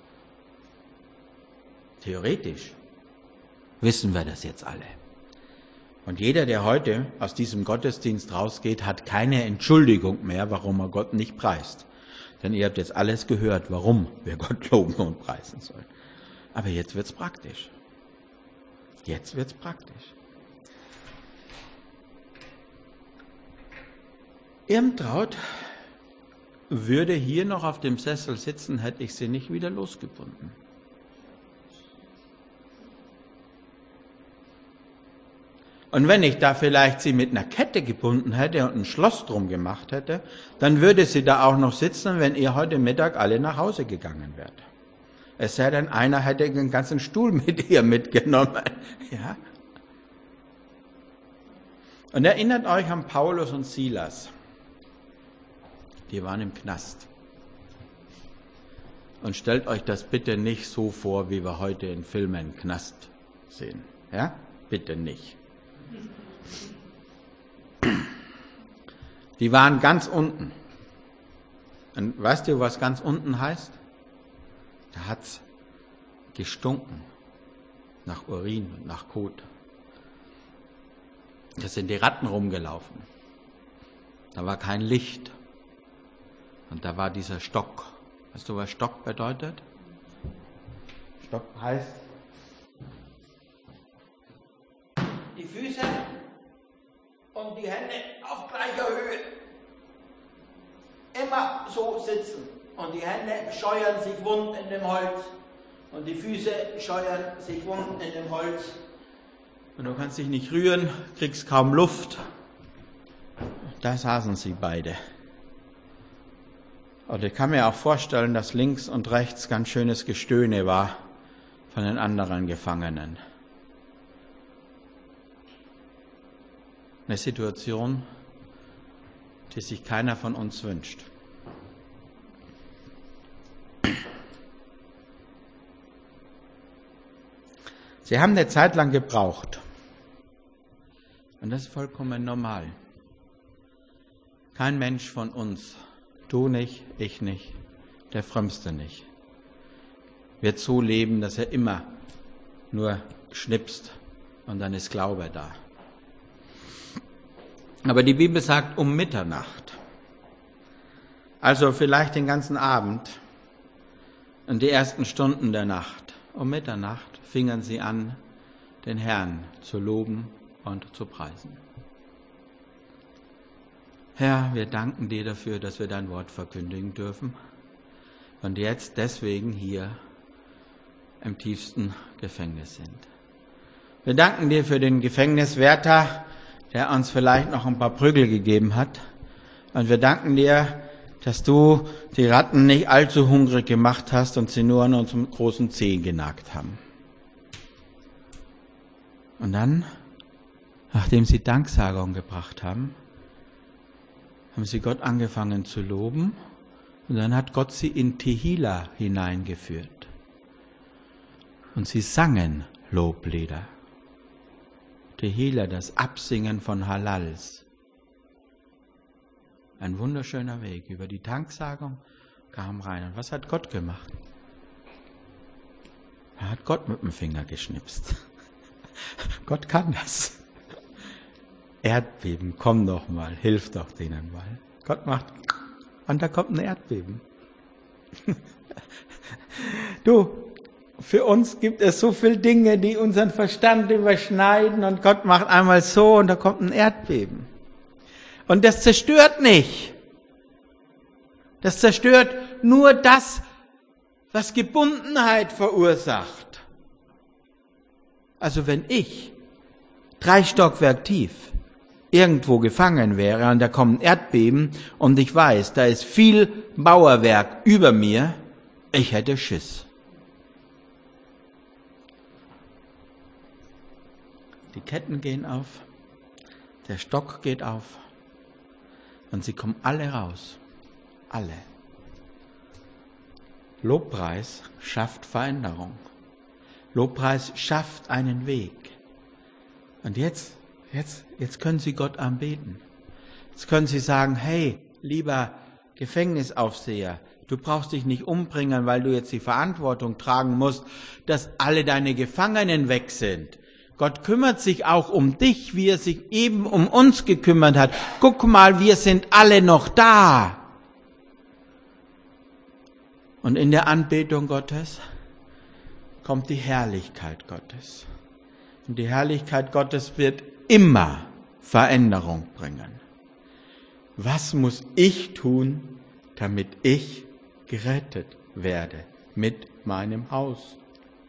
Theoretisch wissen wir das jetzt alle. Und jeder, der heute aus diesem Gottesdienst rausgeht, hat keine Entschuldigung mehr, warum er Gott nicht preist. Denn ihr habt jetzt alles gehört, warum wir Gott loben und preisen sollen. Aber jetzt wird's praktisch. Jetzt wird's praktisch. Irmtraut würde hier noch auf dem Sessel sitzen, hätte ich sie nicht wieder losgebunden. Und wenn ich da vielleicht sie mit einer Kette gebunden hätte und ein Schloss drum gemacht hätte, dann würde sie da auch noch sitzen, wenn ihr heute Mittag alle nach Hause gegangen wärt. Es sei denn, einer hätte einen ganzen Stuhl mit ihr mitgenommen. Ja? Und erinnert euch an Paulus und Silas. Die waren im Knast. Und stellt euch das bitte nicht so vor, wie wir heute in Filmen Knast sehen. Ja? Bitte nicht. Die waren ganz unten. Und weißt du, was ganz unten heißt? Da hat's gestunken nach Urin und nach Kot. Da sind die Ratten rumgelaufen. Da war kein Licht. Und da war dieser Stock. Weißt du, was Stock bedeutet? Stock heißt die Füße und die Hände auf gleicher Höhe. Immer so sitzen. Und die Hände scheuern sich wund in dem Holz. Und die Füße scheuern sich wund in dem Holz. Und du kannst dich nicht rühren, kriegst kaum Luft. Da saßen sie beide. Und ich kann mir auch vorstellen, dass links und rechts ganz schönes Gestöhne war von den anderen Gefangenen. Eine Situation, die sich keiner von uns wünscht. Sie haben eine Zeit lang gebraucht. Und das ist vollkommen normal. Kein Mensch von uns, du nicht, ich nicht, der Frömmste nicht, wird so leben, dass er immer nur schnipst und dann ist Glaube da. Aber die Bibel sagt um Mitternacht, also vielleicht den ganzen Abend und die ersten Stunden der Nacht, um Mitternacht fingen sie an, den Herrn zu loben und zu preisen. Herr, wir danken dir dafür, dass wir dein Wort verkündigen dürfen und jetzt deswegen hier im tiefsten Gefängnis sind. Wir danken dir für den Gefängniswärter, der uns vielleicht noch ein paar Prügel gegeben hat. Und wir danken dir, dass du die Ratten nicht allzu hungrig gemacht hast und sie nur an unseren großen Zehen genagt haben. Und dann, nachdem sie Danksagung gebracht haben, haben sie Gott angefangen zu loben und dann hat Gott sie in Tehila hineingeführt. Und sie sangen Loblieder. Tehila, das Absingen von Hallals. Ein wunderschöner Weg. Über die Danksagung kam rein. Und was hat Gott gemacht? Er hat Gott mit dem Finger geschnipst. Gott kann das. Erdbeben, komm doch mal, hilf doch denen mal. Gott macht, und da kommt ein Erdbeben. Du, für uns gibt es so viele Dinge, die unseren Verstand überschneiden und Gott macht einmal so und da kommt ein Erdbeben. Und das zerstört nicht. Das zerstört nur das, was Gebundenheit verursacht. Also wenn ich 3 Stockwerk tief irgendwo gefangen wäre und da kommt ein Erdbeben und ich weiß, da ist viel Mauerwerk über mir, ich hätte Schiss. Die Ketten gehen auf, der Stock geht auf und sie kommen alle raus. Alle. Lobpreis schafft Veränderung. Lobpreis schafft einen Weg. Und jetzt können Sie Gott anbeten. Jetzt können Sie sagen, hey, lieber Gefängnisaufseher, du brauchst dich nicht umbringen, weil du jetzt die Verantwortung tragen musst, dass alle deine Gefangenen weg sind. Gott kümmert sich auch um dich, wie er sich eben um uns gekümmert hat. Guck mal, wir sind alle noch da. Und in der Anbetung Gottes kommt die Herrlichkeit Gottes. Und die Herrlichkeit Gottes wird immer Veränderung bringen. Was muss ich tun, damit ich gerettet werde mit meinem Haus?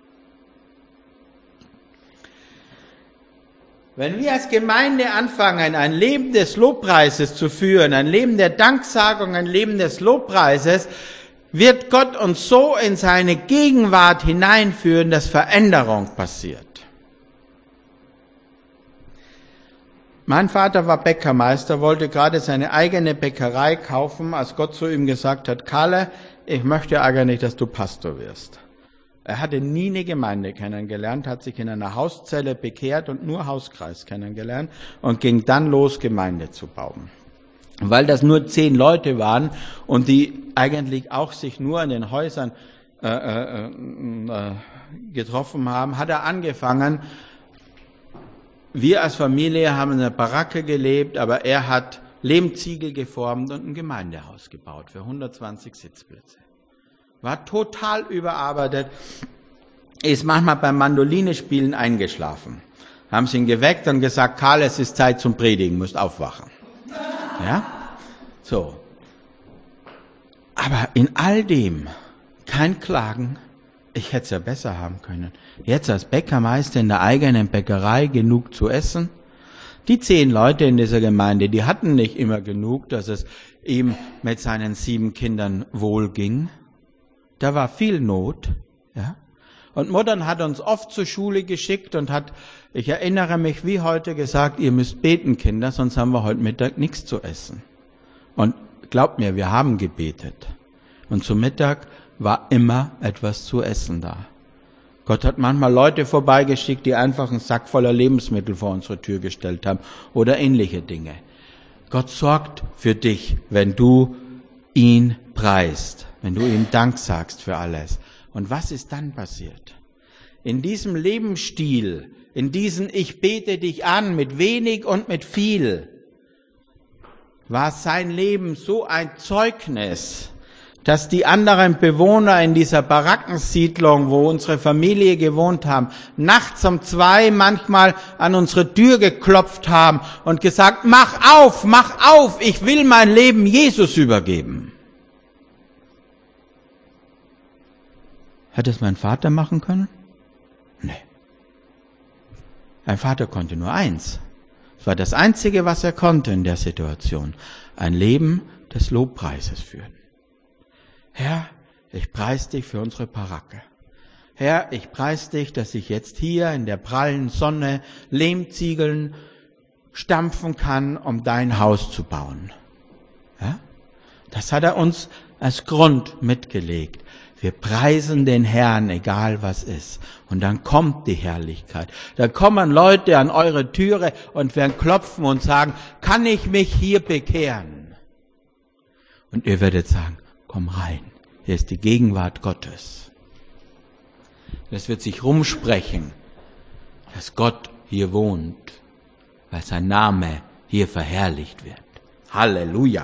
Wenn wir als Gemeinde anfangen, ein Leben des Lobpreises zu führen, ein Leben der Danksagung, ein Leben des Lobpreises, wird Gott uns so in seine Gegenwart hineinführen, dass Veränderung passiert. Mein Vater war Bäckermeister, wollte gerade seine eigene Bäckerei kaufen, als Gott zu ihm gesagt hat, Kalle, ich möchte eigentlich, dass du Pastor wirst. Er hatte nie eine Gemeinde kennengelernt, hat sich in einer Hauszelle bekehrt und nur Hauskreis kennengelernt und ging dann los, Gemeinde zu bauen. Weil das nur 10 Leute waren und die eigentlich auch sich nur in den Häusern getroffen haben, hat er angefangen. Wir als Familie haben in einer Baracke gelebt, aber er hat Lehmziegel geformt und ein Gemeindehaus gebaut für 120 Sitzplätze. War total überarbeitet, ist manchmal beim Mandolinespielen eingeschlafen. Haben sie ihn geweckt und gesagt, Karl, es ist Zeit zum Predigen, musst aufwachen. Ja? So. Aber in all dem kein Klagen. Ich hätte es ja besser haben können. Jetzt als Bäckermeister in der eigenen Bäckerei genug zu essen. Die 10 Leute in dieser Gemeinde, die hatten nicht immer genug, dass es ihm mit seinen 7 Kindern wohl ging. Da war viel Not. Ja? Und Muttern hat uns oft zur Schule geschickt und hat, ich erinnere mich wie heute, gesagt, ihr müsst beten, Kinder, sonst haben wir heute Mittag nichts zu essen. Und glaubt mir, wir haben gebetet. Und zum Mittag war immer etwas zu essen da. Gott hat manchmal Leute vorbeigeschickt, die einfach einen Sack voller Lebensmittel vor unsere Tür gestellt haben oder ähnliche Dinge. Gott sorgt für dich, wenn du ihn preist, wenn du ihm Dank sagst für alles. Und was ist dann passiert? In diesem Lebensstil, in diesem Ich bete dich an mit wenig und mit viel, war sein Leben so ein Zeugnis, dass die anderen Bewohner in dieser Barackensiedlung, wo unsere Familie gewohnt haben, nachts um 2 manchmal an unsere Tür geklopft haben und gesagt, mach auf, ich will mein Leben Jesus übergeben. Hätte es mein Vater machen können? Nee. Mein Vater konnte nur eins. Es war das Einzige, was er konnte in der Situation. Ein Leben des Lobpreises führen. Herr, ich preise dich für unsere Baracke. Herr, ich preise dich, dass ich jetzt hier in der prallen Sonne Lehmziegeln stampfen kann, um dein Haus zu bauen. Ja? Das hat er uns als Grund mitgelegt. Wir preisen den Herrn, egal was ist. Und dann kommt die Herrlichkeit. Dann kommen Leute an eure Türe und werden klopfen und sagen, kann ich mich hier bekehren? Und ihr werdet sagen, komm rein. Hier ist die Gegenwart Gottes. Es wird sich rumsprechen, dass Gott hier wohnt, weil sein Name hier verherrlicht wird. Halleluja.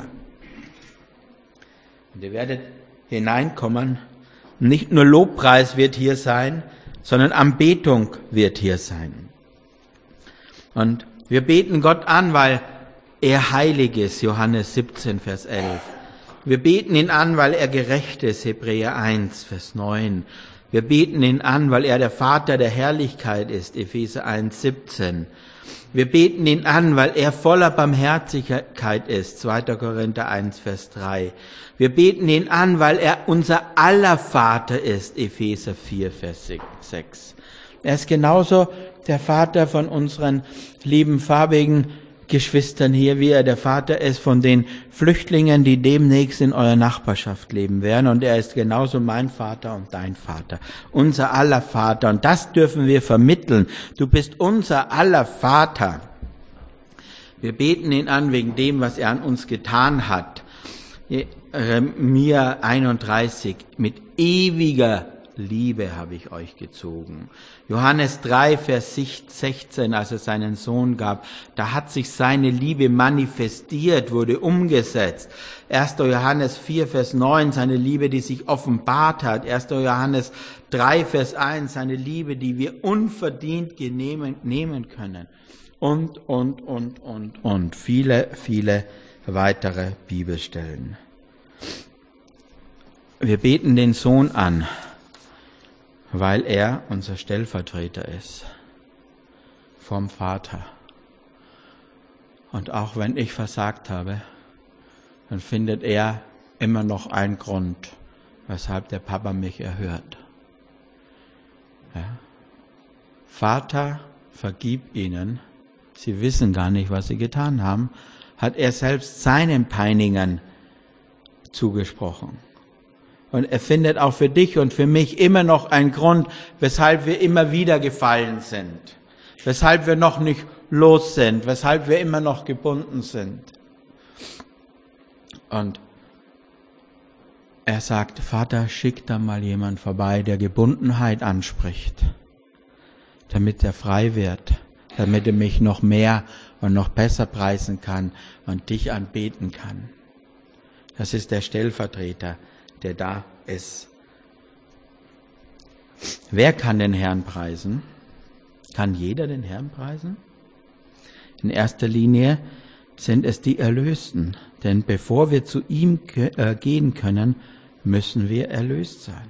Und ihr werdet hineinkommen. Nicht nur Lobpreis wird hier sein, sondern Anbetung wird hier sein. Und wir beten Gott an, weil er heilig ist, Johannes 17, Vers 11. Wir beten ihn an, weil er gerecht ist, Hebräer 1, Vers 9. Wir beten ihn an, weil er der Vater der Herrlichkeit ist, Epheser 1, 17. Wir beten ihn an, weil er voller Barmherzigkeit ist, 2. Korinther 1, Vers 3. Wir beten ihn an, weil er unser aller Vater ist, Epheser 4, Vers 6. Er ist genauso der Vater von unseren lieben farbigen Geschwistern hier, wie er der Vater ist von den Flüchtlingen, die demnächst in eurer Nachbarschaft leben werden. Und er ist genauso mein Vater und dein Vater, unser aller Vater. Und das dürfen wir vermitteln. Du bist unser aller Vater. Wir beten ihn an wegen dem, was er an uns getan hat. Jeremia 31, mit ewiger Liebe habe ich euch gezogen. Johannes 3, Vers 16, als er seinen Sohn gab, da hat sich seine Liebe manifestiert, wurde umgesetzt. 1. Johannes 4, Vers 9, seine Liebe, die sich offenbart hat. 1. Johannes 3, Vers 1, seine Liebe, die wir unverdient nehmen können. Und viele, viele weitere Bibelstellen. Wir beten den Sohn an, weil er unser Stellvertreter ist vom Vater. Und auch wenn ich versagt habe, dann findet er immer noch einen Grund, weshalb der Papa mich erhört. Ja. Vater, vergib ihnen, sie wissen gar nicht, was sie getan haben, hat er selbst seinen Peinigern zugesprochen. Und er findet auch für dich und für mich immer noch einen Grund, weshalb wir immer wieder gefallen sind, weshalb wir noch nicht los sind, weshalb wir immer noch gebunden sind. Und er sagt, Vater, schick da mal jemand vorbei, der Gebundenheit anspricht, damit er frei wird, damit er mich noch mehr und noch besser preisen kann und dich anbeten kann. Das ist der Stellvertreter, der da ist. Wer kann den Herrn preisen? Kann jeder den Herrn preisen? In erster Linie sind es die Erlösten, denn bevor wir zu ihm gehen können, müssen wir erlöst sein.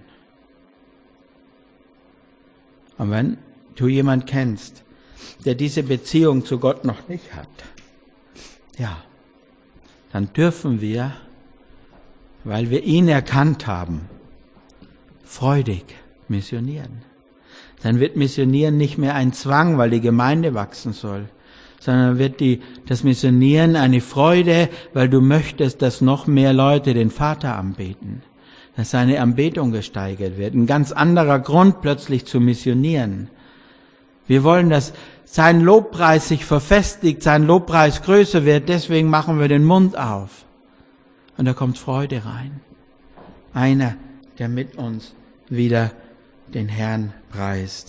Und wenn du jemanden kennst, der diese Beziehung zu Gott noch nicht hat, ja, dann dürfen wir, weil wir ihn erkannt haben, freudig missionieren. Dann wird Missionieren nicht mehr ein Zwang, weil die Gemeinde wachsen soll, sondern wird das Missionieren eine Freude, weil du möchtest, dass noch mehr Leute den Vater anbeten, dass seine Anbetung gesteigert wird. Ein ganz anderer Grund plötzlich zu missionieren. Wir wollen, dass sein Lobpreis sich verfestigt, sein Lobpreis größer wird, deswegen machen wir den Mund auf. Und da kommt Freude rein. Einer, der mit uns wieder den Herrn preist.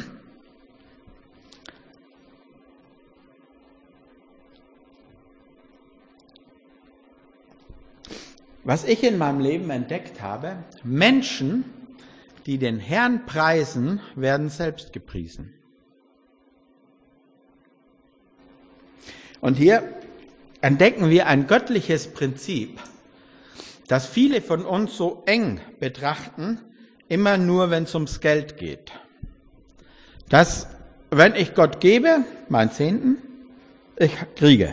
Was ich in meinem Leben entdeckt habe, Menschen, die den Herrn preisen, werden selbst gepriesen. Und hier entdecken wir ein göttliches Prinzip, das viele von uns so eng betrachten, immer nur, wenn es ums Geld geht. Dass, wenn ich Gott gebe, mein Zehnten, ich kriege.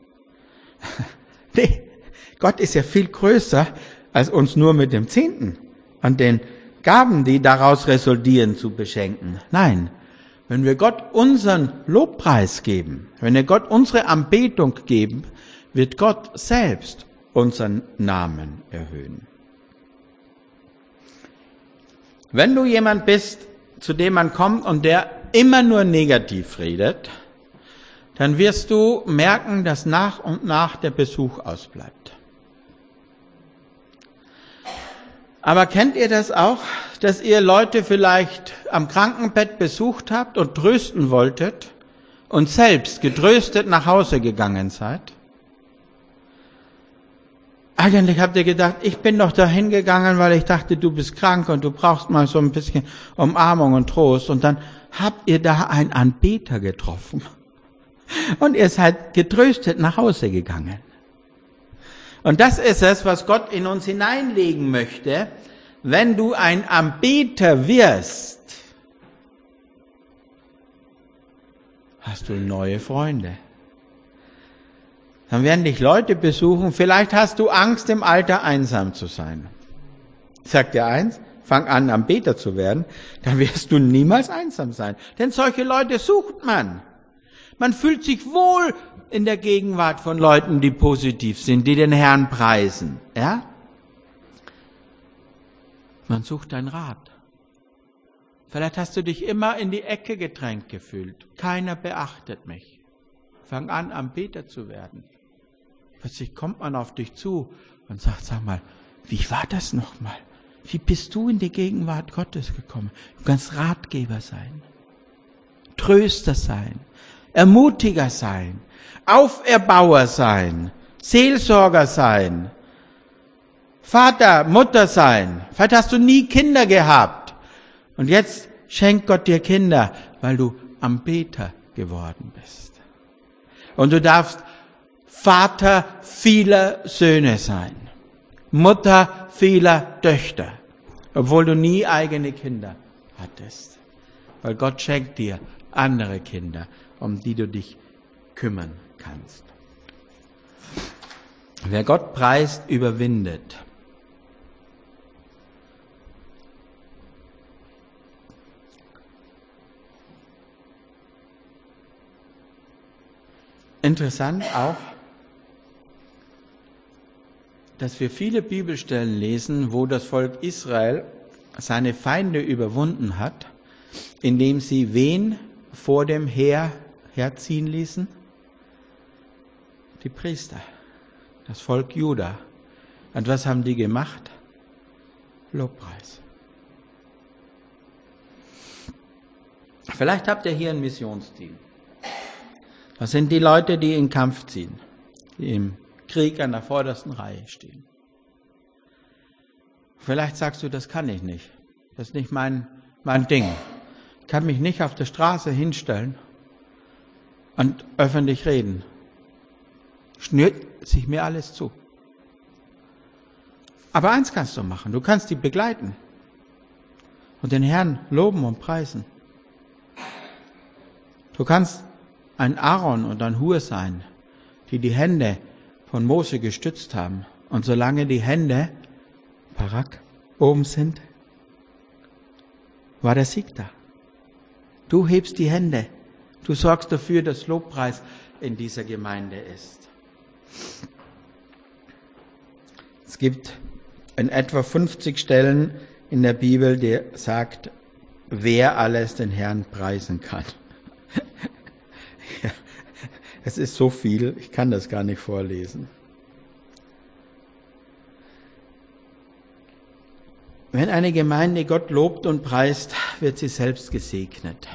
Nee, Gott ist ja viel größer, als uns nur mit dem Zehnten und den Gaben, die daraus resultieren, zu beschenken. Nein, wenn wir Gott unseren Lobpreis geben, wenn wir Gott unsere Anbetung geben, wird Gott selbst unseren Namen erhöhen. Wenn du jemand bist, zu dem man kommt und der immer nur negativ redet, dann wirst du merken, dass nach und nach der Besuch ausbleibt. Aber kennt ihr das auch, dass ihr Leute vielleicht am Krankenbett besucht habt und trösten wolltet und selbst getröstet nach Hause gegangen seid? Eigentlich habt ihr gedacht, ich bin doch dahin gegangen, weil ich dachte, du bist krank und du brauchst mal so ein bisschen Umarmung und Trost. Und dann habt ihr da einen Anbeter getroffen. Und ihr seid getröstet nach Hause gegangen. Und das ist es, was Gott in uns hineinlegen möchte. Wenn du ein Anbeter wirst, hast du neue Freunde. Dann werden dich Leute besuchen, vielleicht hast du Angst, im Alter einsam zu sein. Ich sag dir eins, fang an, Anbeter zu werden, dann wirst du niemals einsam sein. Denn solche Leute sucht man. Man fühlt sich wohl in der Gegenwart von Leuten, die positiv sind, die den Herrn preisen. Ja? Man sucht einen Rat. Vielleicht hast du dich immer in die Ecke gedrängt gefühlt. Keiner beachtet mich. Fang an, Anbeter zu werden. Plötzlich kommt man auf dich zu und sagt, sag mal, wie war das nochmal? Wie bist du in die Gegenwart Gottes gekommen? Du kannst Ratgeber sein, Tröster sein, Ermutiger sein, Auferbauer sein, Seelsorger sein, Vater, Mutter sein. Vielleicht hast du nie Kinder gehabt und jetzt schenkt Gott dir Kinder, weil du Anbeter geworden bist. Und du darfst Vater vieler Söhne sein, Mutter vieler Töchter, obwohl du nie eigene Kinder hattest. Weil Gott schenkt dir andere Kinder, um die du dich kümmern kannst. Wer Gott preist, überwindet. interessant auch, dass wir viele Bibelstellen lesen, wo das Volk Israel seine Feinde überwunden hat, indem sie wen vor dem Heer herziehen ließen? Die Priester, das Volk Juda. Und was haben die gemacht? Lobpreis. Vielleicht habt ihr hier ein Missionsteam. Das sind die Leute, die in den Kampf ziehen, die im Krieg an der vordersten Reihe stehen. Vielleicht sagst du, das kann ich nicht. Das ist nicht mein Ding. Ich kann mich nicht auf der Straße hinstellen und öffentlich reden. Schnürt sich mir alles zu. Aber eins kannst du machen. Du kannst die begleiten und den Herrn loben und preisen. Du kannst ein Aaron und ein Hur sein, die Hände von Mose gestützt haben. Und solange die Hände Barak oben sind, war der Sieg da. Du hebst die Hände. Du sorgst dafür, dass Lobpreis in dieser Gemeinde ist. Es gibt in etwa 50 Stellen in der Bibel, die sagt, wer alles den Herrn preisen kann. Ja, es ist so viel, ich kann das gar nicht vorlesen. Wenn eine Gemeinde Gott lobt und preist, wird sie selbst gesegnet.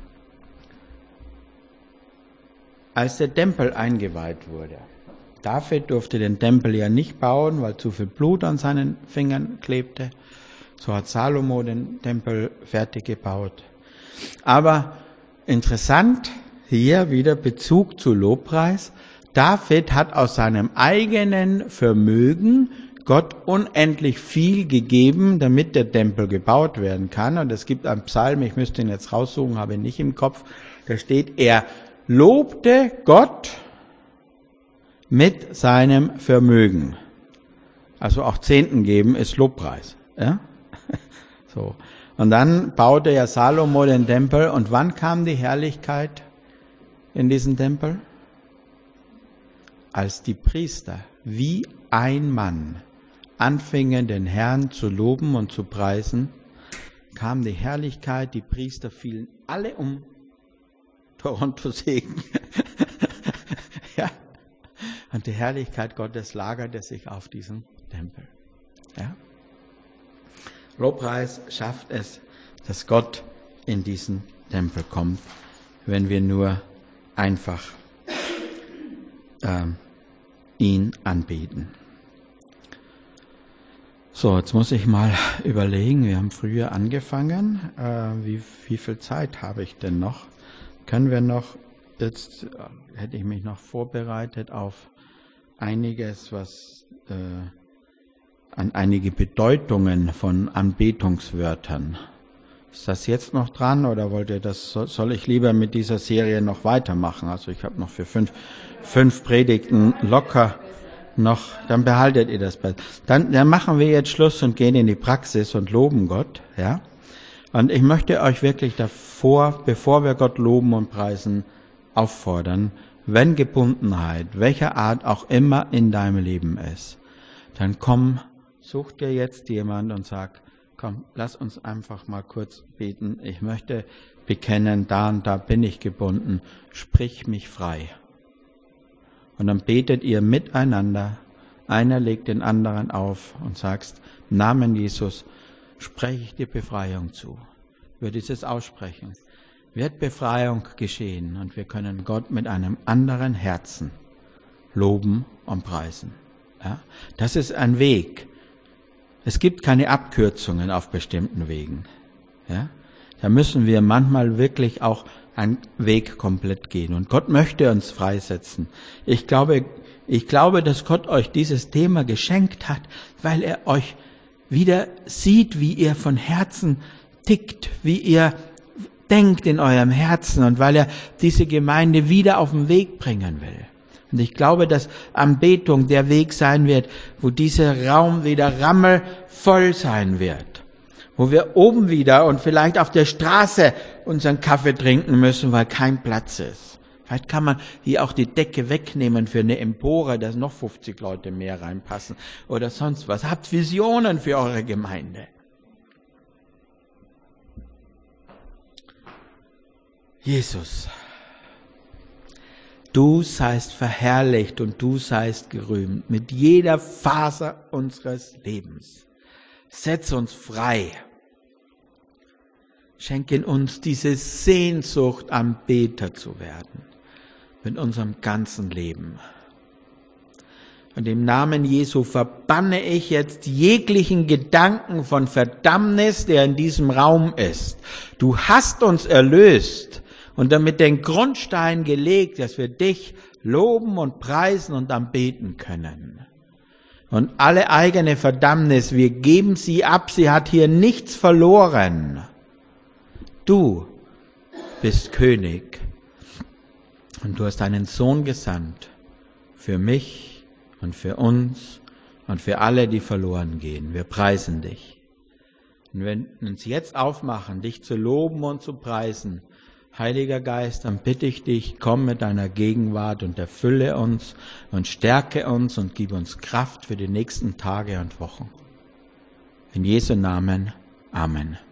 Als der Tempel eingeweiht wurde, David durfte den Tempel ja nicht bauen, weil zu viel Blut an seinen Fingern klebte. So hat Salomo den Tempel fertig gebaut. Aber interessant, hier wieder Bezug zu Lobpreis. David hat aus seinem eigenen Vermögen Gott unendlich viel gegeben, damit der Tempel gebaut werden kann. Und es gibt einen Psalm, ich müsste ihn jetzt raussuchen, habe ihn nicht im Kopf. Da steht, er lobte Gott mit seinem Vermögen. Also auch Zehnten geben ist Lobpreis. Ja? So. Und dann baute ja Salomo den Tempel. Und wann kam die Herrlichkeit in diesen Tempel? Als die Priester wie ein Mann anfingen, den Herrn zu loben und zu preisen, kam die Herrlichkeit, die Priester fielen alle um. Toronto Segen. Ja. Und die Herrlichkeit Gottes lagerte sich auf diesem Tempel. Ja. Lobpreis schafft es, dass Gott in diesen Tempel kommt, wenn wir nur einfach ihn anbeten. So, jetzt muss ich mal überlegen, wir haben früher angefangen, wie viel Zeit habe ich denn noch? Können wir noch, jetzt hätte ich mich noch vorbereitet auf einiges, was an einige Bedeutungen von Anbetungswörtern. Ist das jetzt noch dran oder wollt ihr das, soll ich lieber mit dieser Serie noch weitermachen? Also ich habe noch für fünf Predigten locker noch, dann behaltet ihr das. Dann machen wir jetzt Schluss und gehen in die Praxis und loben Gott, ja. Und ich möchte euch wirklich davor, bevor wir Gott loben und preisen, auffordern, wenn Gebundenheit, welcher Art auch immer in deinem Leben ist, dann komm, such dir jetzt jemand und sag, komm, lass uns einfach mal kurz beten. Ich möchte bekennen, da und da bin ich gebunden, sprich mich frei. Und dann betet ihr miteinander, einer legt den anderen auf und sagst, im Namen Jesus spreche ich dir Befreiung zu. Über dieses Aussprechen wird Befreiung geschehen und wir können Gott mit einem anderen Herzen loben und preisen. Ja? Das ist ein Weg. Es gibt keine Abkürzungen auf bestimmten Wegen. Ja? Da müssen wir manchmal wirklich auch einen Weg komplett gehen. Und Gott möchte uns freisetzen. Ich glaube, dass Gott euch dieses Thema geschenkt hat, weil er euch wieder sieht, wie ihr von Herzen tickt, wie ihr denkt in eurem Herzen und weil er diese Gemeinde wieder auf den Weg bringen will. Und ich glaube, dass Anbetung der Weg sein wird, wo dieser Raum wieder rammelvoll sein wird. Wo wir oben wieder und vielleicht auf der Straße unseren Kaffee trinken müssen, weil kein Platz ist. Vielleicht kann man hier auch die Decke wegnehmen für eine Empore, dass noch 50 Leute mehr reinpassen oder sonst was. Habt Visionen für eure Gemeinde. Jesus, du seist verherrlicht und du seist gerühmt mit jeder Faser unseres Lebens. Setz uns frei. Schenke uns diese Sehnsucht, Anbeter zu werden mit unserem ganzen Leben. Und im Namen Jesu verbanne ich jetzt jeglichen Gedanken von Verdammnis, der in diesem Raum ist. Du hast uns erlöst und damit den Grundstein gelegt, dass wir dich loben und preisen und anbeten können. Und alle eigene Verdammnis, wir geben sie ab, sie hat hier nichts verloren. Du bist König und du hast deinen Sohn gesandt für mich und für uns und für alle, die verloren gehen. Wir preisen dich. Und wenn wir uns jetzt aufmachen, dich zu loben und zu preisen, Heiliger Geist, dann bitte ich dich, komm mit deiner Gegenwart und erfülle uns und stärke uns und gib uns Kraft für die nächsten Tage und Wochen. In Jesu Namen. Amen.